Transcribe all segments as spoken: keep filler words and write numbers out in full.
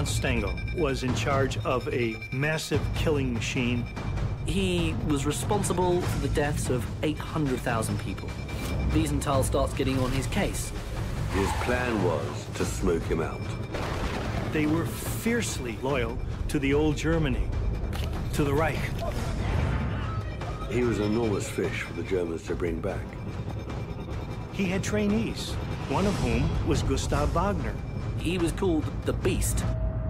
Franz Stengel was in charge of a massive killing machine. He was responsible for the deaths of eight hundred thousand people. Wiesenthal starts getting on his case. His plan was to smoke him out. They were fiercely loyal to the old Germany, to the Reich. He was an enormous fish for the Germans to bring back. He had trainees, one of whom was Gustav Wagner. He was called the Beast.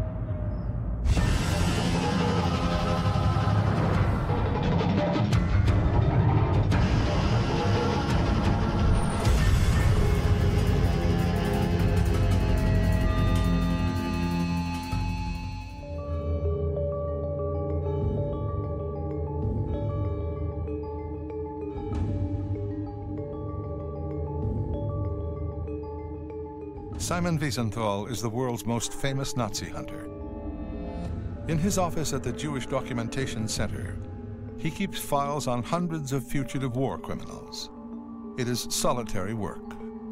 Simon Wiesenthal is the world's most famous Nazi hunter. In his office at the Jewish Documentation Center, he keeps files on hundreds of fugitive war criminals. It is solitary work.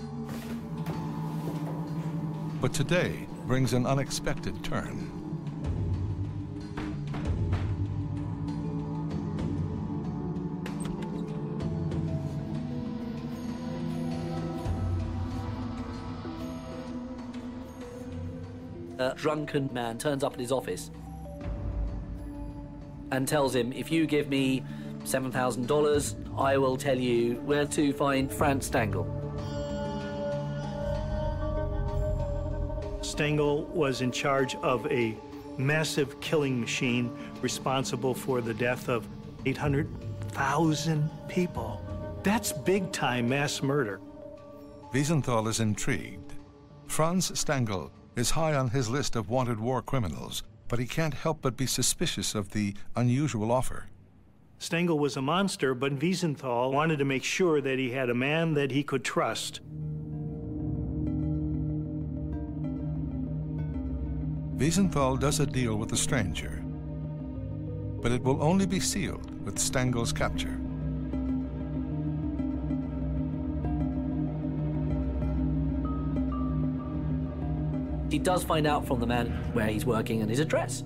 But today brings an unexpected turn. A drunken man turns up at his office and tells him, if you give me seven thousand dollars, I will tell you where to find Franz Stengel. Stengel was in charge of a massive killing machine responsible for the death of eight hundred thousand people. That's big-time mass murder. Wiesenthal is intrigued. Franz Stengel is high on his list of wanted war criminals, but he can't help but be suspicious of the unusual offer. Stengel was a monster, but Wiesenthal wanted to make sure that he had a man that he could trust. Wiesenthal does a deal with the stranger, but it will only be sealed with Stengel's capture. He does find out from the man where he's working and his address.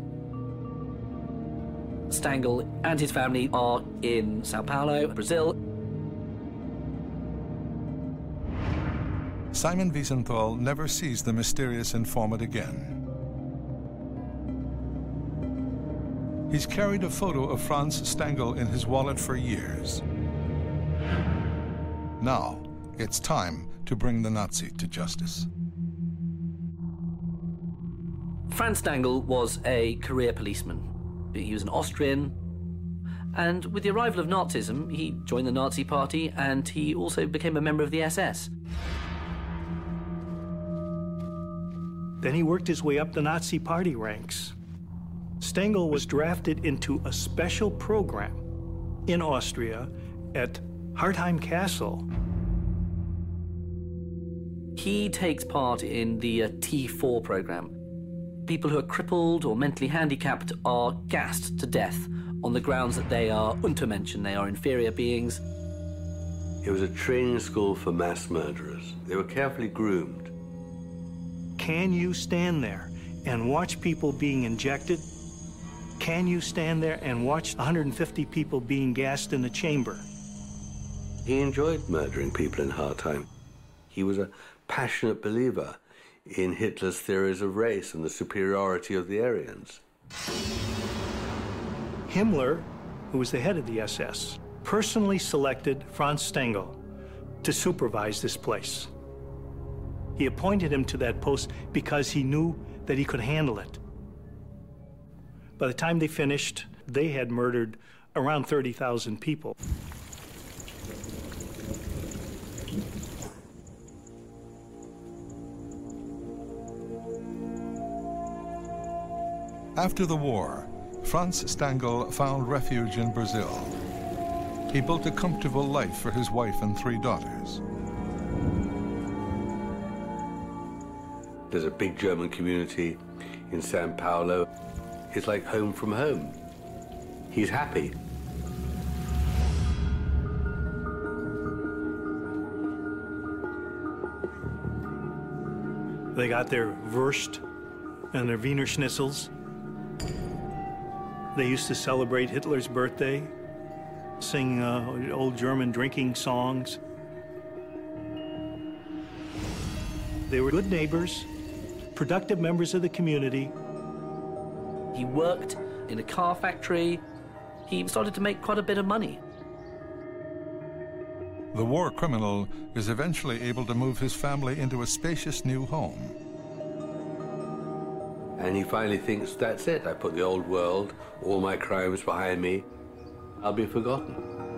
Stengel and his family are in Sao Paulo, Brazil. Simon Wiesenthal never sees the mysterious informant again. He's carried a photo of Franz Stengel in his wallet for years. Now, it's time to bring the Nazi to justice. Franz Stengel was a career policeman. He was an Austrian, and with the arrival of Nazism, he joined the Nazi Party, and he also became a member of the S S. Then he worked his way up the Nazi Party ranks. Stengel was drafted into a special program in Austria at Hartheim Castle. He takes part in the uh, T four program. People who are crippled or mentally handicapped are gassed to death on the grounds that they are Untermenschen, they are inferior beings. It was a training school for mass murderers. They were carefully groomed. Can you stand there and watch people being injected? Can you stand there and watch one hundred fifty people being gassed in the chamber? He enjoyed murdering people in Hartheim. He was a passionate believer in Hitler's theories of race and the superiority of the Aryans. Himmler, who was the head of the S S, personally selected Franz Stengel to supervise this place. He appointed him to that post because he knew that he could handle it. By the time they finished, they had murdered around thirty thousand people. After the war, Franz Stengel found refuge in Brazil. He built a comfortable life for his wife and three daughters. There's a big German community in Sao Paulo. It's like home from home. He's happy. They got their Wurst and their Wiener Schnitzels. They used to celebrate Hitler's birthday, sing uh, old German drinking songs. They were good neighbors, productive members of the community. He worked in a car factory. He started to make quite a bit of money. The war criminal is eventually able to move his family into a spacious new home. And he finally thinks, that's it, I put the old world, all my crimes behind me, I'll be forgotten.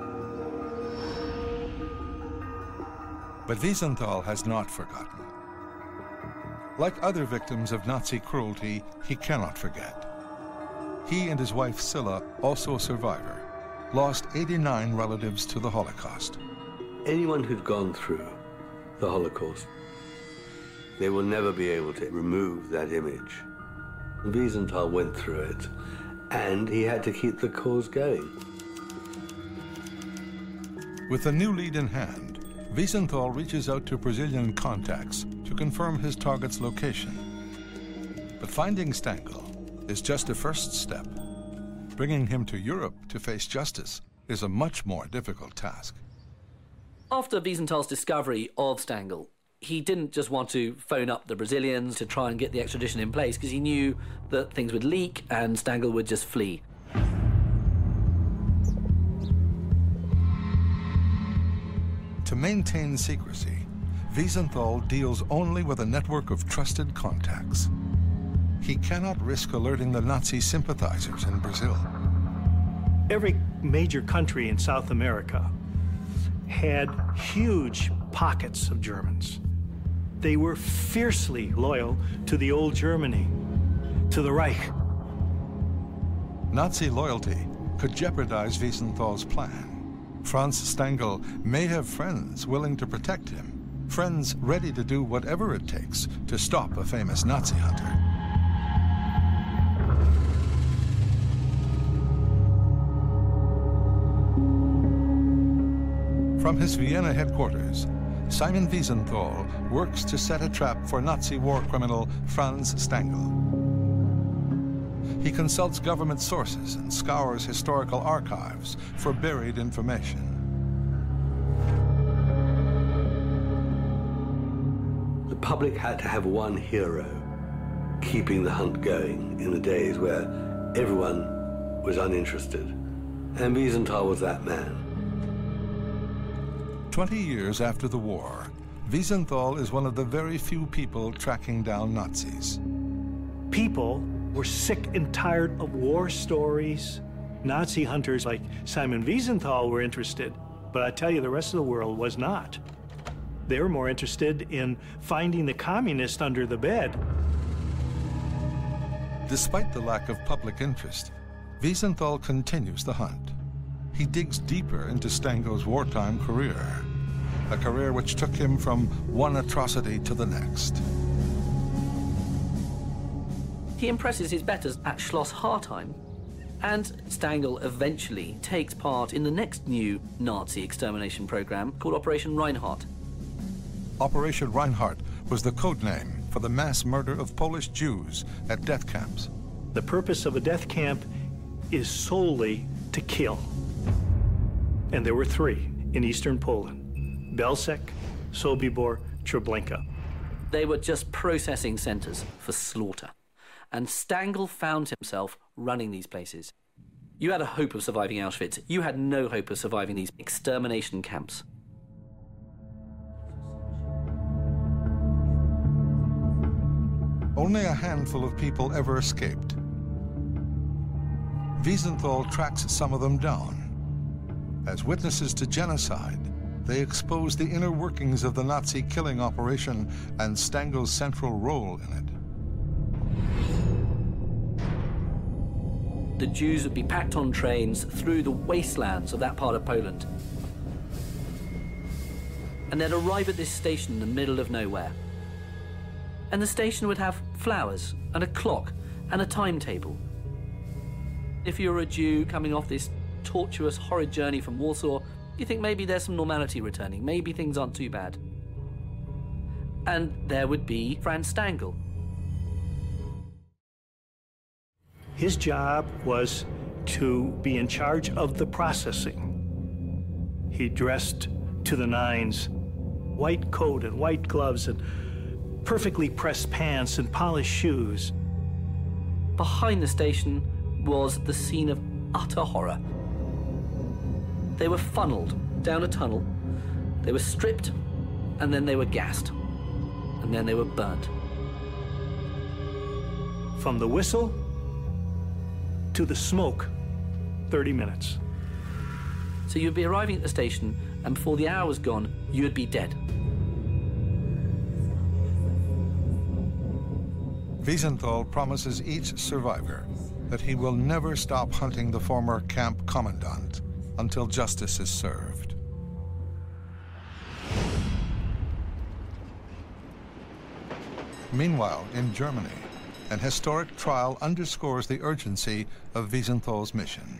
But Wiesenthal has not forgotten. Like other victims of Nazi cruelty, he cannot forget. He and his wife Silla, also a survivor, lost eighty-nine relatives to the Holocaust. Anyone who'd gone through the Holocaust, they will never be able to remove that image. Wiesenthal went through it, and he had to keep the cause going. With a new lead in hand, Wiesenthal reaches out to Brazilian contacts to confirm his target's location. But finding Stangl is just a first step. Bringing him to Europe to face justice is a much more difficult task. After Wiesenthal's discovery of Stangl, he didn't just want to phone up the Brazilians to try and get the extradition in place, because he knew that things would leak and Stangl would just flee. To maintain secrecy, Wiesenthal deals only with a network of trusted contacts. He cannot risk alerting the Nazi sympathizers in Brazil. Every major country in South America had huge pockets of Germans. They were fiercely loyal to the old Germany, to the Reich. Nazi loyalty could jeopardize Wiesenthal's plan. Franz Stangl may have friends willing to protect him, friends ready to do whatever it takes to stop a famous Nazi hunter. From his Vienna headquarters, Simon Wiesenthal works to set a trap for Nazi war criminal Franz Stangl. He consults government sources and scours historical archives for buried information. The public had to have one hero keeping the hunt going in the days where everyone was uninterested. And Wiesenthal was that man. Twenty years after the war, Wiesenthal is one of the very few people tracking down Nazis. People were sick and tired of war stories. Nazi hunters like Simon Wiesenthal were interested, but I tell you, the rest of the world was not. They were more interested in finding the communist under the bed. Despite the lack of public interest, Wiesenthal continues the hunt. He digs deeper into Stangl's wartime career, a career which took him from one atrocity to the next. He impresses his betters at Schloss Hartheim, and Stangl eventually takes part in the next new Nazi extermination program called Operation Reinhardt. Operation Reinhardt was the code name for the mass murder of Polish Jews at death camps. The purpose of a death camp is solely to kill. And there were three in eastern Poland: Belzec, Sobibor, Treblinka. They were just processing centers for slaughter. And Stangl found himself running these places. You had a hope of surviving Auschwitz. You had no hope of surviving these extermination camps. Only a handful of people ever escaped. Wiesenthal tracks some of them down. As witnesses to genocide, they expose the inner workings of the Nazi killing operation and Stangl's central role in it. The Jews would be packed on trains through the wastelands of that part of Poland. And they'd arrive at this station in the middle of nowhere. And the station would have flowers and a clock and a timetable. If you're a Jew coming off this tortuous, horrid journey from Warsaw, you think maybe there's some normality returning, maybe things aren't too bad. And there would be Franz Stangl. His job was to be in charge of the processing. He dressed to the nines, white coat and white gloves and perfectly pressed pants and polished shoes. Behind the station was the scene of utter horror. They were funneled down a tunnel, they were stripped, and then they were gassed, and then they were burnt. From the whistle to the smoke, thirty minutes. So you'd be arriving at the station, and before the hour was gone, you'd be dead. Wiesenthal promises each survivor that he will never stop hunting the former camp commandant until justice is served. Meanwhile, in Germany, an historic trial underscores the urgency of Wiesenthal's mission.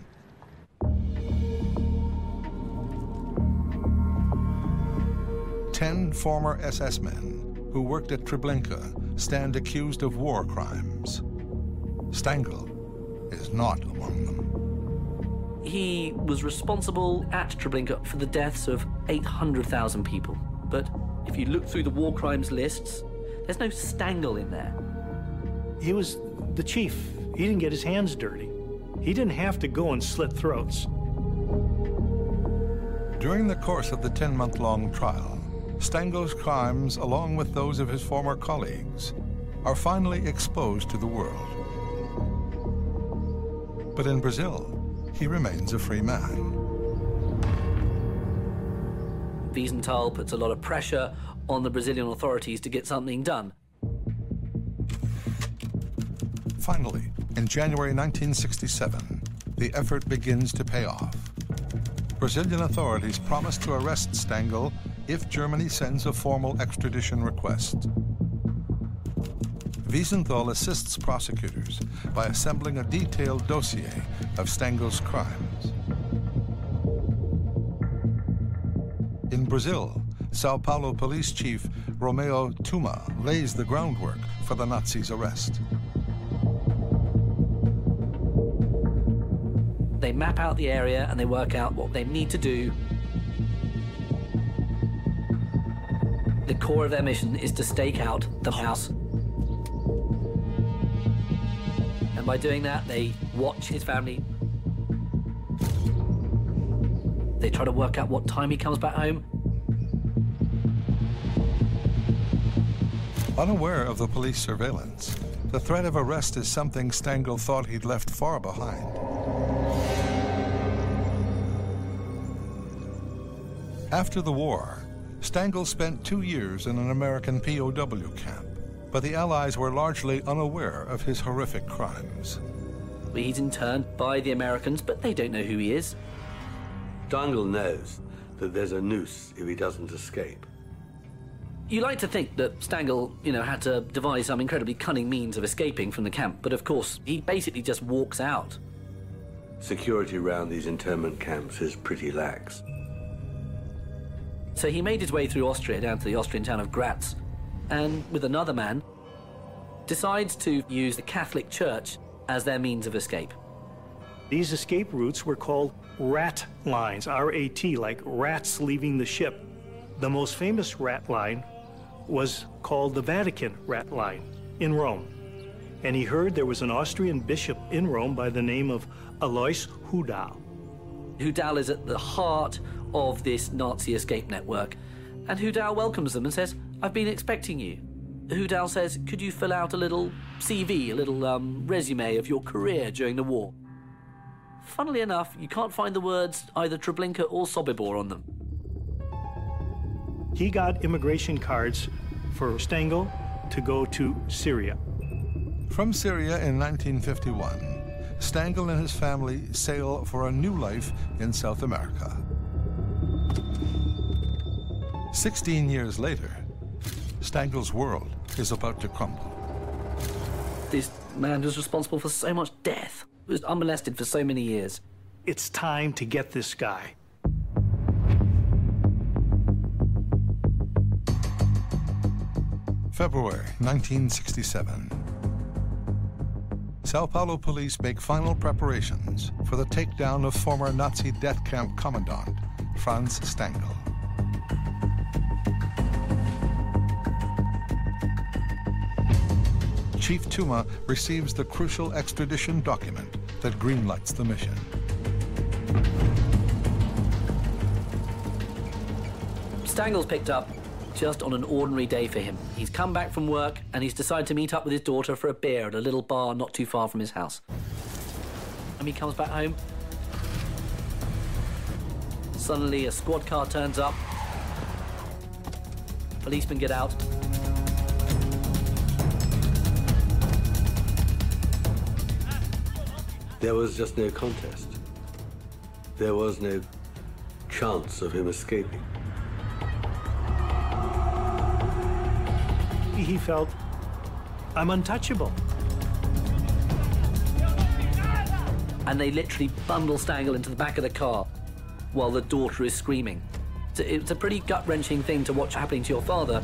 Ten former S S men who worked at Treblinka stand accused of war crimes. Stangl is not among them. He was responsible at Treblinka for the deaths of eight hundred thousand people. But if you look through the war crimes lists, there's no Stangl in there. He was the chief. He didn't get his hands dirty. He didn't have to go and slit throats. During the course of the ten-month-long trial, Stangl's crimes, along with those of his former colleagues, are finally exposed to the world. But in Brazil, he remains a free man. Wiesenthal puts a lot of pressure on the Brazilian authorities to get something done. Finally, in January nineteen sixty-seven, the effort begins to pay off. Brazilian authorities promise to arrest Stangl if Germany sends a formal extradition request. Wiesenthal assists prosecutors by assembling a detailed dossier of Stangl's crimes. In Brazil, Sao Paulo police chief Romeo Tuma lays the groundwork for the Nazis' arrest. They map out the area and they work out what they need to do. The core of their mission is to stake out the house. And by doing that, they watch his family. They try to work out what time he comes back home. Unaware of the police surveillance, the threat of arrest is something Stangl thought he'd left far behind. After the war, Stangl spent two years in an American P O W camp, but the Allies were largely unaware of his horrific crimes. He's interned by the Americans, but they don't know who he is. Stangl knows that there's a noose if he doesn't escape. You like to think that Stangl, you know, had to devise some incredibly cunning means of escaping from the camp, but of course, he basically just walks out. Security around these internment camps is pretty lax. So he made his way through Austria down to the Austrian town of Graz, and with another man, decides to use the Catholic Church as their means of escape. These escape routes were called rat lines, R A T, like rats leaving the ship. The most famous rat line was called the Vatican Rat Line in Rome. And he heard there was an Austrian bishop in Rome by the name of Alois Hudal. Hudal is at the heart of this Nazi escape network. And Hudal welcomes them and says, "I've been expecting you." Hudal says, "Could you fill out a little C V, a little um, resume of your career during the war?" Funnily enough, you can't find the words either Treblinka or Sobibor on them. He got immigration cards for Stangl to go to Syria. From Syria in nineteen fifty-one, Stangl and his family sail for a new life in South America. Sixteen years later, Stangl's world is about to crumble. This man was responsible for so much death, was unmolested for so many years. It's time to get this guy. February nineteen sixty-seven. Sao Paulo police make final preparations for the takedown of former Nazi death camp commandant Franz Stangl. Chief Tuma receives the crucial extradition document that greenlights the mission. Stangel's picked up just on an ordinary day for him. He's come back from work and he's decided to meet up with his daughter for a beer at a little bar not too far from his house. And he comes back home. Suddenly a squad car turns up. Policemen get out. There was just no contest. There was no chance of him escaping. He felt, I'm untouchable. And they literally bundle Stangl into the back of the car while the daughter is screaming. It's a, it's a pretty gut-wrenching thing to watch happening to your father.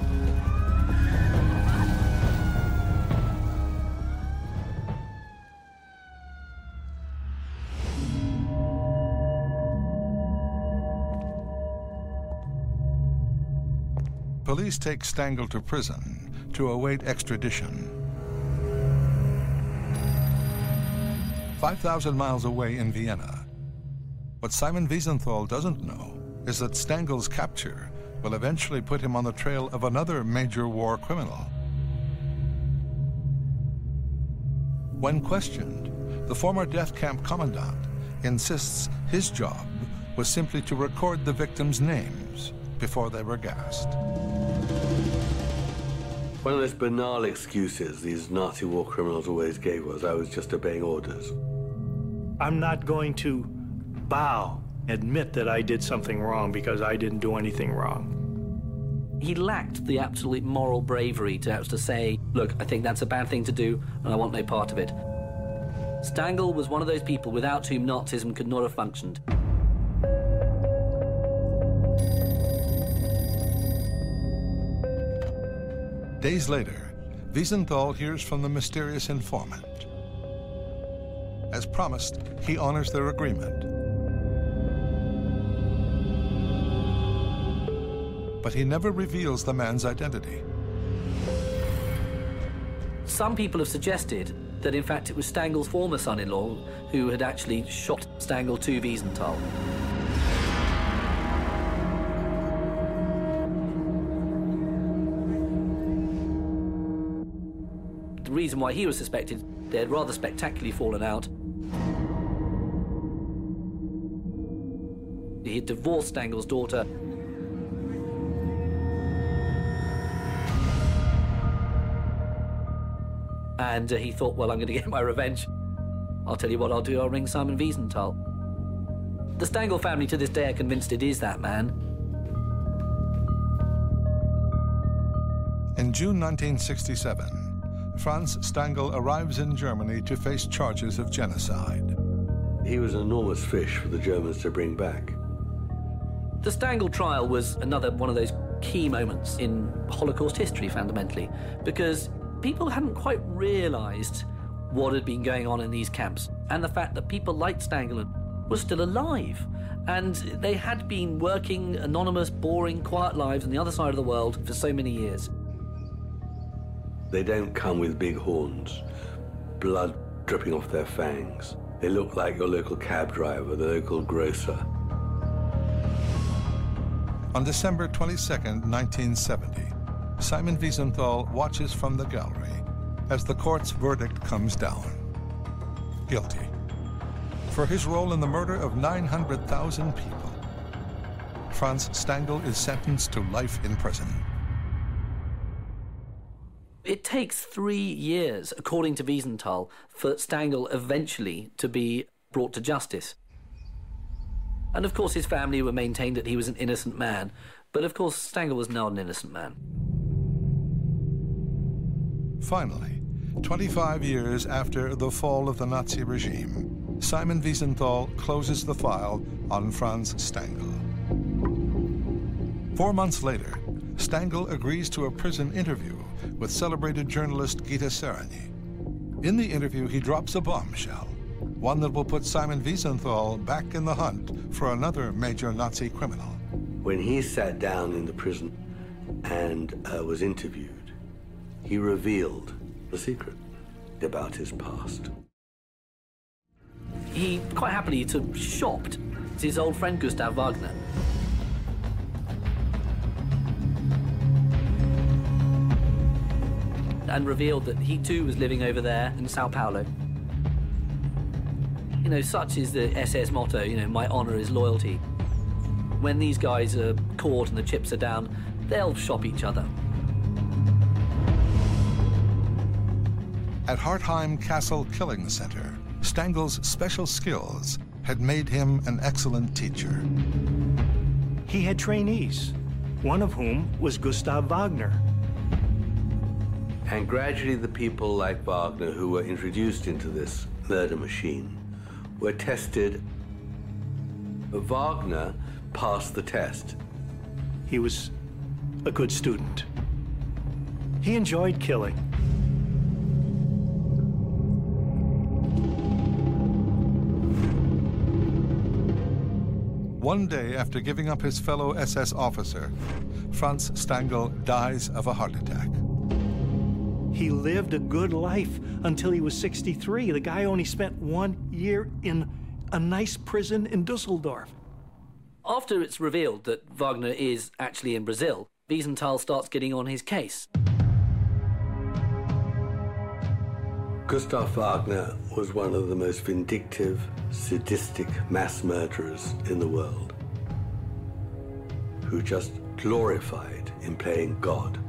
Police take Stangl to prison to await extradition. five thousand miles away in Vienna. What Simon Wiesenthal doesn't know is that Stangl's capture will eventually put him on the trail of another major war criminal. When questioned, the former death camp commandant insists his job was simply to record the victims' names before they were gassed. One of those banal excuses these Nazi war criminals always gave was, I was just obeying orders. I'm not going to bow, admit that I did something wrong because I didn't do anything wrong. He lacked the absolute moral bravery to have to say, look, I think that's a bad thing to do and I want no part of it. Stangl was one of those people without whom Nazism could not have functioned. Days later, Wiesenthal hears from the mysterious informant. As promised, he honors their agreement. But he never reveals the man's identity. Some people have suggested that, in fact, it was Stangl's former son-in-law who had actually shot Stangl to Wiesenthal. The reason why he was suspected, they had rather spectacularly fallen out. He had divorced Stangl's daughter. And uh, he thought, well, I'm going to get my revenge. I'll tell you what I'll do, I'll ring Simon Wiesenthal. The Stangl family to this day are convinced it is that man. In June nineteen sixty-seven, Franz Stangl arrives in Germany to face charges of genocide. He was an enormous fish for the Germans to bring back. The Stangl trial was another one of those key moments in Holocaust history, fundamentally, because people hadn't quite realized what had been going on in these camps, and the fact that people like Stangl were still alive, and they had been working anonymous, boring, quiet lives on the other side of the world for so many years. They don't come with big horns, blood dripping off their fangs. They look like your local cab driver, the local grocer. On December twenty-second, nineteen seventy, Simon Wiesenthal watches from the gallery as the court's verdict comes down. Guilty. For his role in the murder of nine hundred thousand people, Franz Stangl is sentenced to life in prison. It takes three years, according to Wiesenthal, for Stangl eventually to be brought to justice. And of course his family were maintained that he was an innocent man, but of course Stangl was not an innocent man. Finally, twenty-five years after the fall of the Nazi regime, Simon Wiesenthal closes the file on Franz Stangl. Four months later, Stangl agrees to a prison interview with celebrated journalist Gita Sereny. In the interview, he drops a bombshell, one that will put Simon Wiesenthal back in the hunt for another major Nazi criminal. When he sat down in the prison and uh, was interviewed, he revealed the secret about his past. He quite happily to shopped his old friend Gustav Wagner. And revealed that he too was living over there in Sao Paulo. You know, such is the S S motto, you know, my honor is loyalty. When these guys are caught and the chips are down, they'll shop each other. At Hartheim Castle Killing Center, Stengel's special skills had made him an excellent teacher. He had trainees, one of whom was Gustav Wagner. And gradually the people like Wagner who were introduced into this murder machine were tested. But Wagner passed the test. He was a good student. He enjoyed killing. One day after giving up his fellow S S officer, Franz Stangl dies of a heart attack. He lived a good life until he was sixty-three. The guy only spent one year in a nice prison in Dusseldorf. After it's revealed that Wagner is actually in Brazil, Wiesenthal starts getting on his case. Gustav Wagner was one of the most vindictive, sadistic mass murderers in the world, who just glorified in playing God.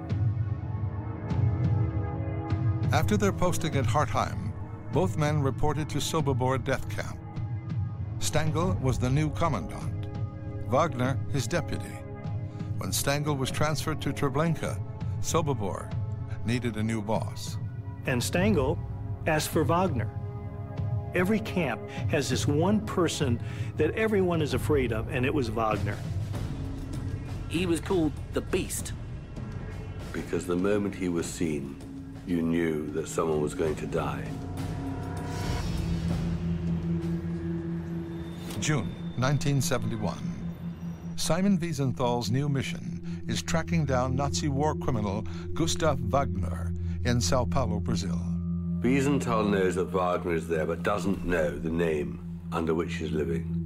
After their posting at Hartheim, both men reported to Sobibor death camp. Stangl was the new commandant, Wagner his deputy. When Stangl was transferred to Treblinka, Sobibor needed a new boss. And Stangl asked for Wagner. Every camp has this one person that everyone is afraid of, and it was Wagner. He was called the Beast. Because the moment he was seen, you knew that someone was going to die. June nineteen seventy-one. Simon Wiesenthal's new mission is tracking down Nazi war criminal Gustav Wagner in Sao Paulo, Brazil. Wiesenthal knows that Wagner is there, but doesn't know the name under which he's living.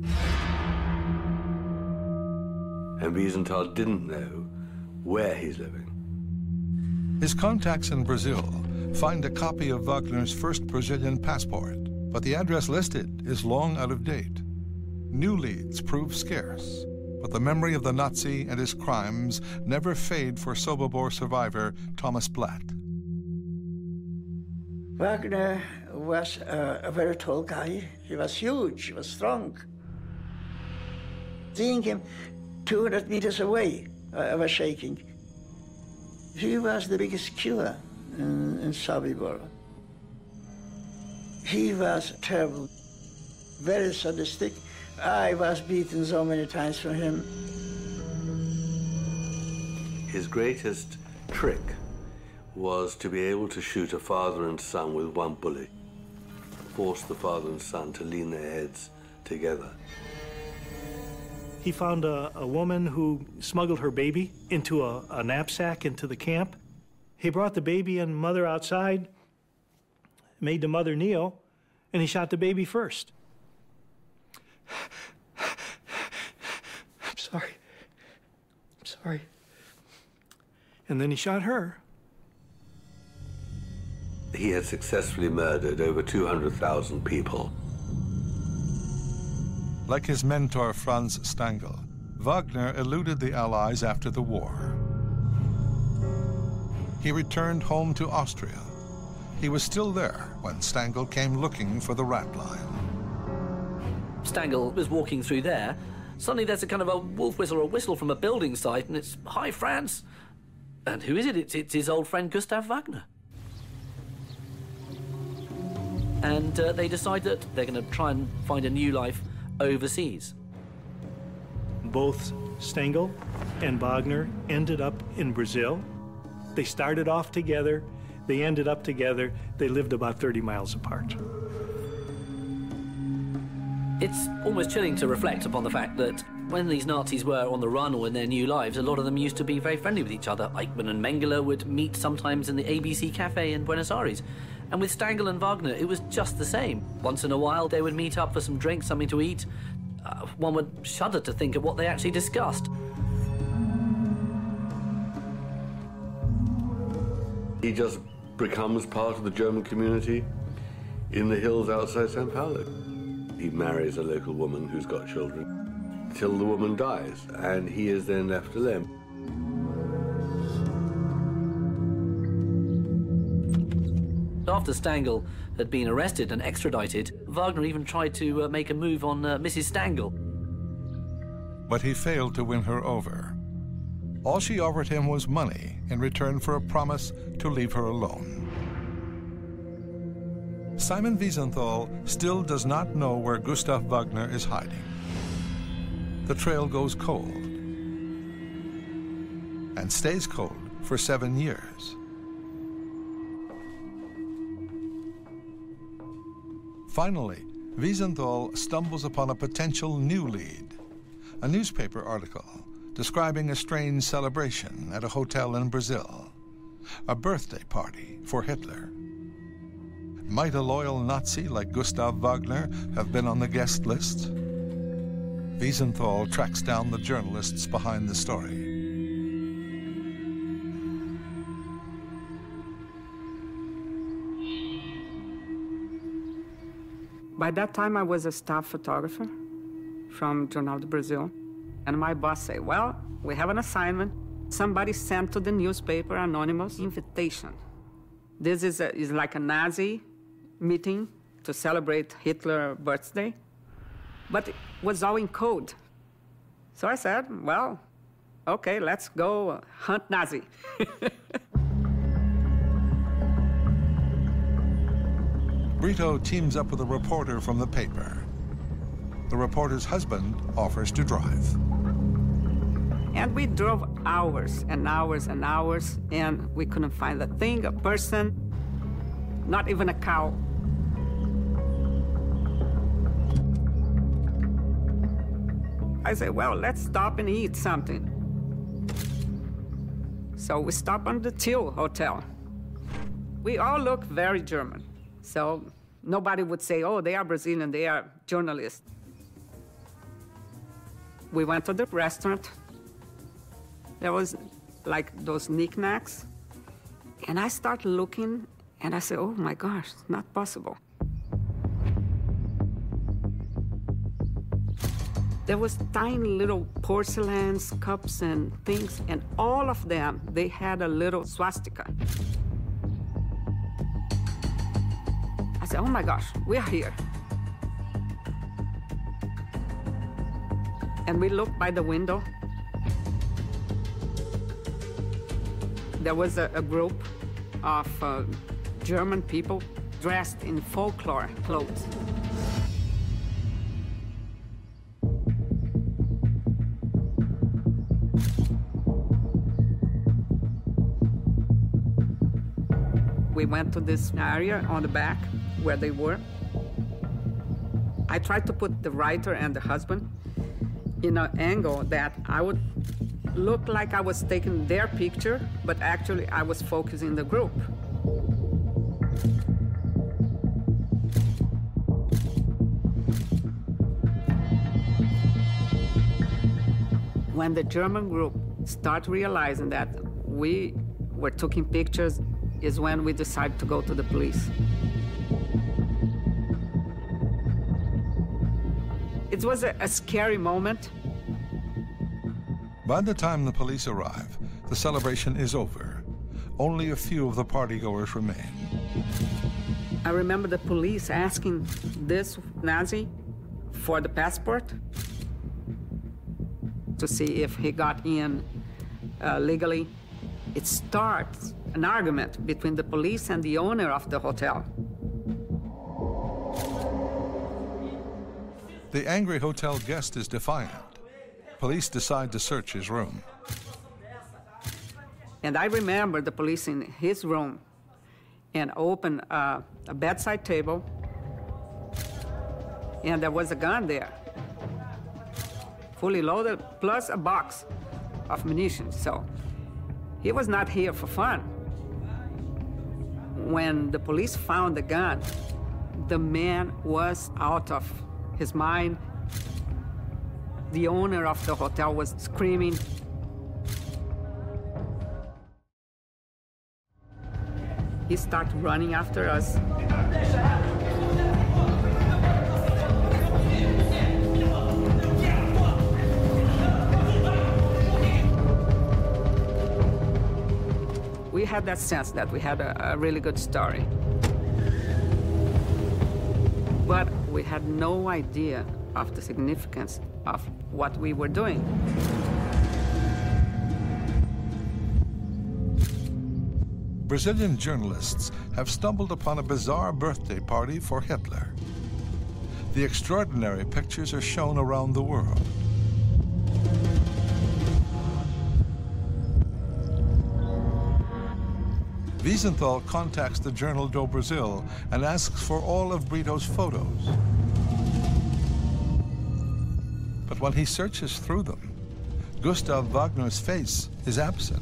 And Wiesenthal didn't know where he's living. His contacts in Brazil find a copy of Wagner's first Brazilian passport, but the address listed is long out of date. New leads prove scarce, but the memory of the Nazi and his crimes never fade for Sobibor survivor Thomas Blatt. Wagner was uh, a very tall guy. He was huge, he was strong. Seeing him two hundred meters away, uh, I was shaking. He was the biggest killer in, in Sobibor. He was terrible, very sadistic. I was beaten so many times from him. His greatest trick was to be able to shoot a father and son with one bullet, force the father and son to lean their heads together. He found a, a woman who smuggled her baby into a, a knapsack into the camp. He brought the baby and mother outside, made the mother kneel, and he shot the baby first. I'm sorry. I'm sorry. And then he shot her. He had successfully murdered over two hundred thousand people. Like his mentor Franz Stangl, Wagner eluded the Allies after the war. He returned home to Austria. He was still there when Stangl came looking for the rat line. Stangl was walking through there. Suddenly there's a kind of a wolf whistle or a whistle from a building site, and it's, "Hi, Franz." And who is it? It's, it's his old friend Gustav Wagner. And uh, they decide that they're going to try and find a new life overseas. Both Stangl and Wagner ended up in Brazil. They started off together. They ended up together. They lived about thirty miles apart. It's almost chilling to reflect upon the fact that when these Nazis were on the run or in their new lives, a lot of them used to be very friendly with each other. Eichmann and Mengele would meet sometimes in the A B C Cafe in Buenos Aires. And with Stangl and Wagner, it was just the same. Once in a while, they would meet up for some drinks, something to eat. Uh, one would shudder to think of what they actually discussed. He just becomes part of the German community in the hills outside Sao Paulo. He marries a local woman who's got children till the woman dies, and he is then left alone. After Stangl had been arrested and extradited, Wagner even tried to uh, make a move on uh, Missus Stangl. But he failed to win her over. All she offered him was money in return for a promise to leave her alone. Simon Wiesenthal still does not know where Gustav Wagner is hiding. The trail goes cold and stays cold for seven years. Finally, Wiesenthal stumbles upon a potential new lead, a newspaper article describing a strange celebration at a hotel in Brazil, a birthday party for Hitler. Might a loyal Nazi like Gustav Wagner have been on the guest list? Wiesenthal tracks down the journalists behind the story. By that time, I was a staff photographer from Jornal do Brasil. And my boss said, well, we have an assignment. Somebody sent to the newspaper anonymous invitation. This is, a, is like a Nazi meeting to celebrate Hitler's birthday. But it was all in code. So I said, well, okay, let's go hunt Nazi. Brito teams up with a reporter from the paper. The reporter's husband offers to drive. And we drove hours and hours and hours, and we couldn't find a thing, a person, not even a cow. I said, well, let's stop and eat something. So we stopped on the Till Hotel. We all look very German. So nobody would say, oh, they are Brazilian, they are journalists. We went to the restaurant. There was like those knickknacks. And I started looking, and I said, oh my gosh, it's not possible. There was tiny little porcelains, cups and things, and all of them, they had a little swastika. I said, oh my gosh, we are here. And we looked by the window. There was a, a group of uh, German people dressed in folklore clothes. We went to this area on the back where they were. I tried to put the writer and the husband in an angle that I would look like I was taking their picture, but actually I was focusing the group. When the German group started realizing that we were taking pictures is when we decided to go to the police. It was a, a scary moment. By the time the police arrive, the celebration is over. Only a few of the partygoers remain. I remember the police asking this Nazi for the passport to see if he got in uh, legally. It starts an argument between the police and the owner of the hotel. The angry hotel guest is defiant. Police decide to search his room. And I remember the police in his room, and opened uh, a bedside table, and there was a gun there, fully loaded, plus a box of munitions. So he was not here for fun. When the police found the gun, the man was out of his mind. The owner of the hotel was screaming. He started running after us. We had that sense that we had a, a really good story. But we had no idea of the significance of what we were doing. Brazilian journalists have stumbled upon a bizarre birthday party for Hitler. The extraordinary pictures are shown around the world. Wiesenthal contacts the journal Do Brasil and asks for all of Brito's photos. But when he searches through them, Gustav Wagner's face is absent.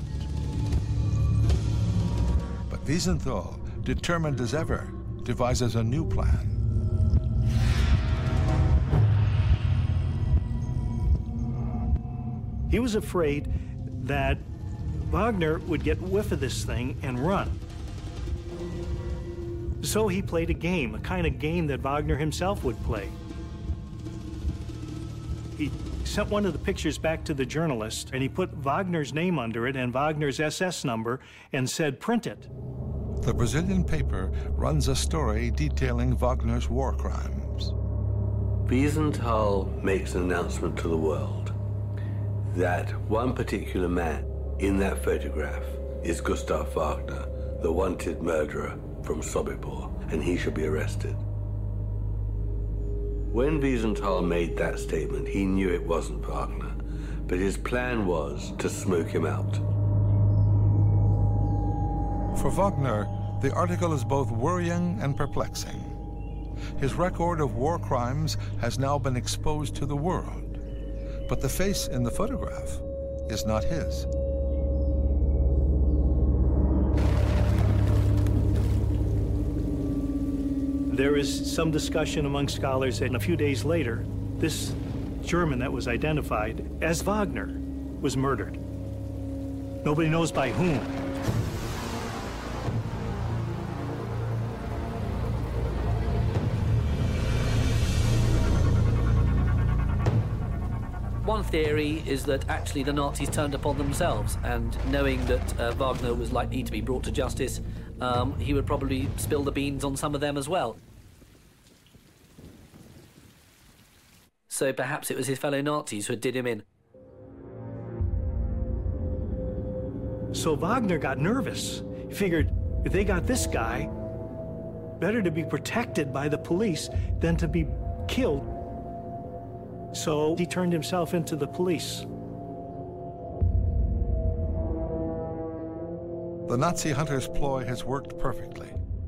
But Wiesenthal, determined as ever, devises a new plan. He was afraid that Wagner would get whiff of this thing and run. So he played a game, a kind of game that Wagner himself would play. He sent one of the pictures back to the journalist, and he put Wagner's name under it and Wagner's S S number and said, print it. The Brazilian paper runs a story detailing Wagner's war crimes. Wiesenthal makes an announcement to the world that one particular man in that photograph is Gustav Wagner, the wanted murderer from Sobibor, and he should be arrested. When Wiesenthal made that statement, he knew it wasn't Wagner, but his plan was to smoke him out. For Wagner, the article is both worrying and perplexing. His record of war crimes has now been exposed to the world, but the face in the photograph is not his. There is some discussion among scholars that a few days later, this German that was identified as Wagner was murdered. Nobody knows by whom. One theory is that actually the Nazis turned upon themselves, and knowing that uh, Wagner was likely to be brought to justice, um, he would probably spill the beans on some of them as well. So perhaps it was his fellow Nazis who did him in. So Wagner got nervous. He figured, if they got this guy, better to be protected by the police than to be killed. So he turned himself into the police. The Nazi hunter's ploy has worked perfectly.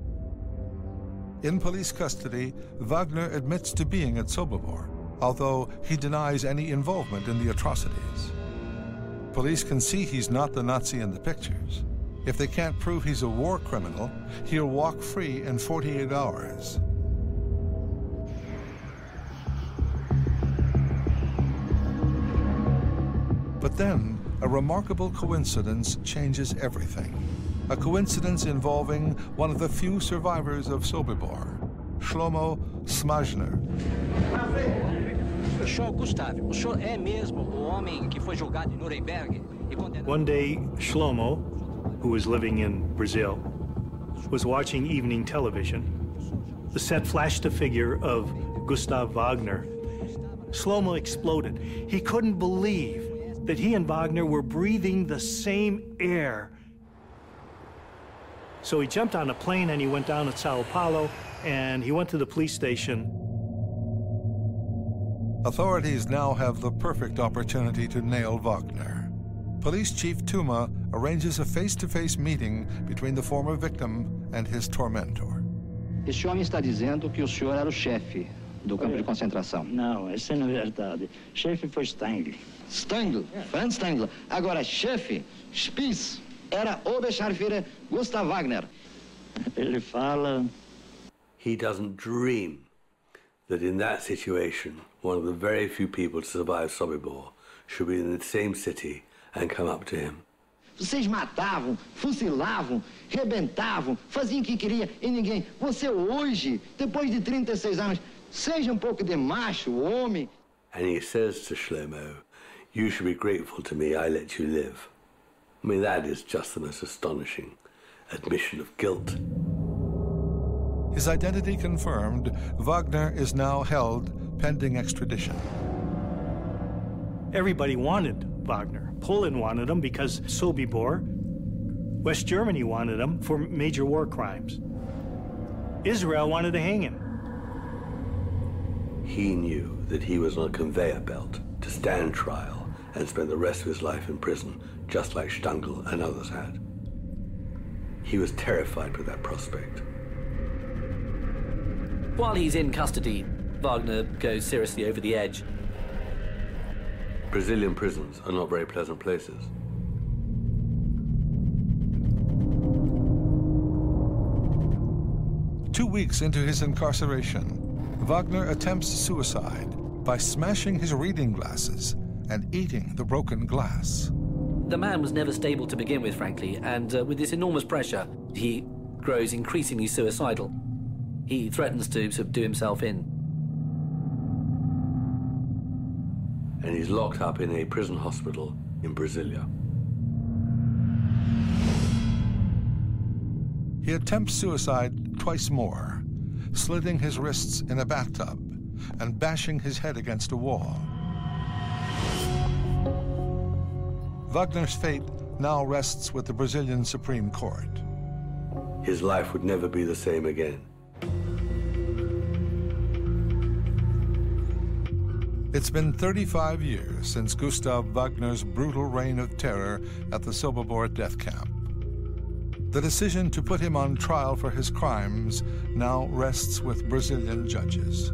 In police custody, Wagner admits to being at Sobibor, although he denies any involvement in the atrocities. Police can see he's not the Nazi in the pictures. If they can't prove he's a war criminal, he'll walk free in forty-eight hours. But then, a remarkable coincidence changes everything. A coincidence involving one of the few survivors of Sobibor, Shlomo Smajner. One day, Shlomo, who was living in Brazil, was watching evening television. The set flashed a figure of Gustav Wagner. Shlomo exploded. He couldn't believe that he and Wagner were breathing the same air. So he jumped on a plane and he went down to Sao Paulo and he went to the police station. Authorities now have the perfect opportunity to nail Wagner. Police Chief Tuma arranges a face-to-face meeting between the former victim and his tormentor. Este homem está dizendo que o senhor era o chefe do campo de concentração. Não, essa não é verdade. Chefe foi Stangl. Stangl? Franz Stangl. Agora, chefe, Spitz, era Oberscharführer Gustav Wagner. Ele fala... He doesn't dream that in that situation, one of the very few people to survive Sobibor should be in the same city and come up to him. Vocês matavam, fuzilavam, rebentavam, faziam o que queria e ninguém. Você hoje, depois de trinta e seis anos, seja um pouco de macho, homem. And he says to Shlomo, you should be grateful to me, I let you live. I mean, that is just the most astonishing admission of guilt. His identity confirmed, Wagner is now held pending extradition. Everybody wanted Wagner. Poland wanted him because Sobibor. West Germany wanted him for major war crimes. Israel wanted to hang him. He knew that he was on a conveyor belt to stand trial and spend the rest of his life in prison, just like Stangl and others had. He was terrified with that prospect. While he's in custody, Wagner goes seriously over the edge. Brazilian prisons are not very pleasant places. Two weeks into his incarceration, Wagner attempts suicide by smashing his reading glasses and eating the broken glass. The man was never stable to begin with, frankly, and uh, with this enormous pressure, he grows increasingly suicidal. He threatens to sort of do himself in. And he's locked up in a prison hospital in Brasilia. He attempts suicide twice more, slitting his wrists in a bathtub and bashing his head against a wall. Wagner's fate now rests with the Brazilian Supreme Court. His life would never be the same again. It's been thirty-five years since Gustav Wagner's brutal reign of terror at the Sobibor death camp. The decision to put him on trial for his crimes now rests with Brazilian judges.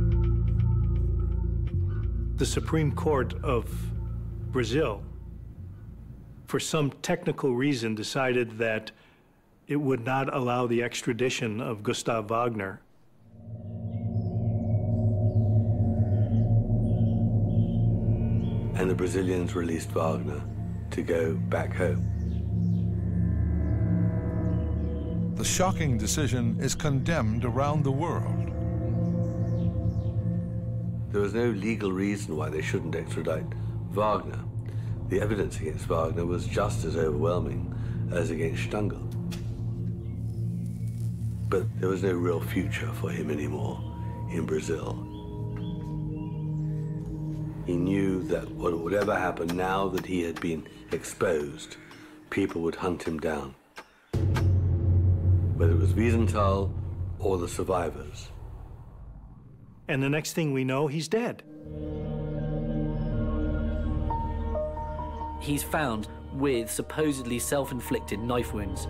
The Supreme Court of Brazil, for some technical reason, decided that it would not allow the extradition of Gustav Wagner. And the Brazilians released Wagner to go back home. The shocking decision is condemned around the world. There was no legal reason why they shouldn't extradite Wagner. The evidence against Wagner was just as overwhelming as against Stangl. But there was no real future for him anymore in Brazil. He knew that whatever happened, now that he had been exposed, people would hunt him down. Whether it was Wiesenthal or the survivors. And the next thing we know, he's dead. He's found with supposedly self-inflicted knife wounds.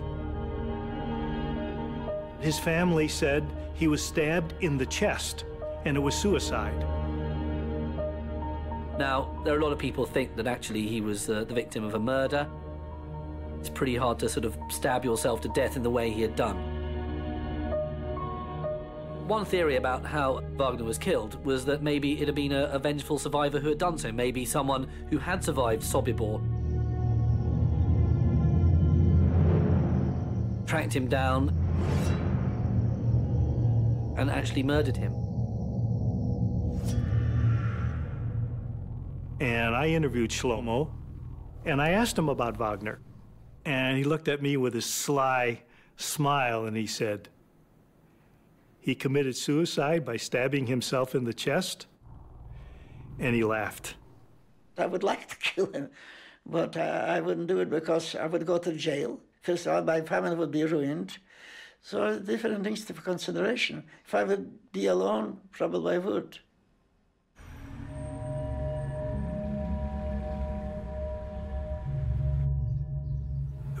His family said he was stabbed in the chest, and it was suicide. Now, there are a lot of people think that actually he was uh, the victim of a murder. It's pretty hard to sort of stab yourself to death in the way he had done. One theory about how Wagner was killed was that maybe it had been a, a vengeful survivor who had done so, maybe someone who had survived Sobibor tracked him down and actually murdered him. And I interviewed Shlomo, and I asked him about Wagner. And he looked at me with a sly smile, and he said, he committed suicide by stabbing himself in the chest? And he laughed. I would like to kill him, but uh, I wouldn't do it because I would go to jail. First of all, my family would be ruined. So different things for consideration. If I would be alone, probably I would.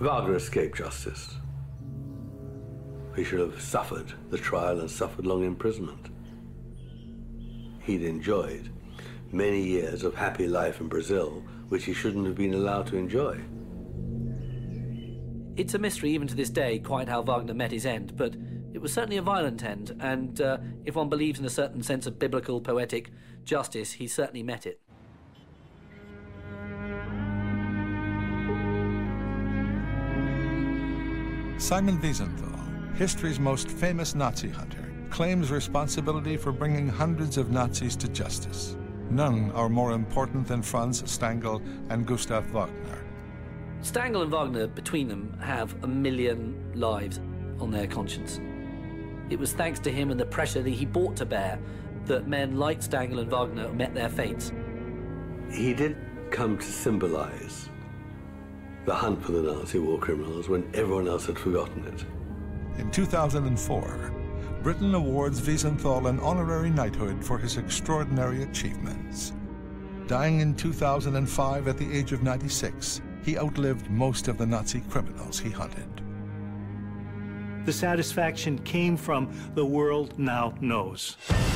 Wagner escaped justice. He should have suffered the trial and suffered long imprisonment. He'd enjoyed many years of happy life in Brazil, which he shouldn't have been allowed to enjoy. It's a mystery even to this day quite how Wagner met his end, but it was certainly a violent end, and uh, if one believes in a certain sense of biblical, poetic justice, he certainly met it. Simon Wiesenthal, history's most famous Nazi hunter, claims responsibility for bringing hundreds of Nazis to justice. None are more important than Franz Stangl and Gustav Wagner. Stangl and Wagner, between them, have a million lives on their conscience. It was thanks to him and the pressure that he brought to bear that men like Stangl and Wagner met their fates. He did come to symbolize the hunt for the Nazi war criminals when everyone else had forgotten it. In two thousand four, Britain awards Wiesenthal an honorary knighthood for his extraordinary achievements. Dying in two thousand five at the age of ninety-six, he outlived most of the Nazi criminals he hunted. The satisfaction came from the world now knows.